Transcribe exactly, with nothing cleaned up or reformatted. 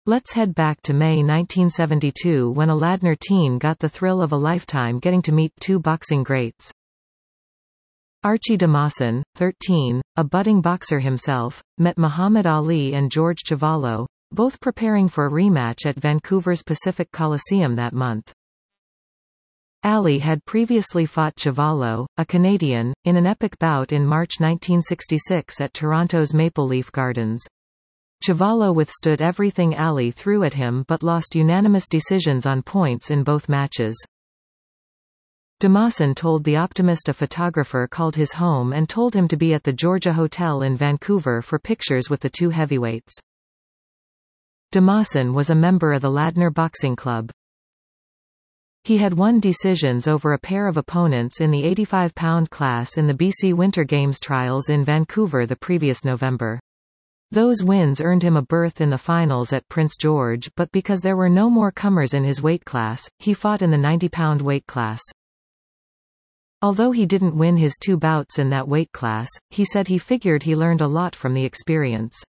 Let's head back to May nineteen seventy-two when a Ladner teen got the thrill of a lifetime getting to meet two boxing greats. Archie DeMawson, thirteen, a budding boxer himself, met Muhammad Ali and George Chuvalo, both preparing for a rematch at Vancouver's Pacific Coliseum that month. Ali had previously fought Chuvalo, a Canadian, in an epic bout in March nineteen sixty-six at Toronto's Maple Leaf Gardens. Chuvalo withstood everything Ali threw at him but lost unanimous decisions on points in both matches. DeMawson told The Optimist a photographer called his home and told him to be at the Georgia Hotel in Vancouver for pictures with the two heavyweights. DeMawson was a member of the Ladner Boxing Club. He had won decisions over a pair of opponents in the eighty-five pound class in the B C Winter Games trials in Vancouver the previous November. Those wins earned him a berth in the finals at Prince George, but because there were no more comers in his weight class, he fought in the ninety pound weight class. Although he didn't win his two bouts in that weight class, he said he figured he learned a lot from the experience.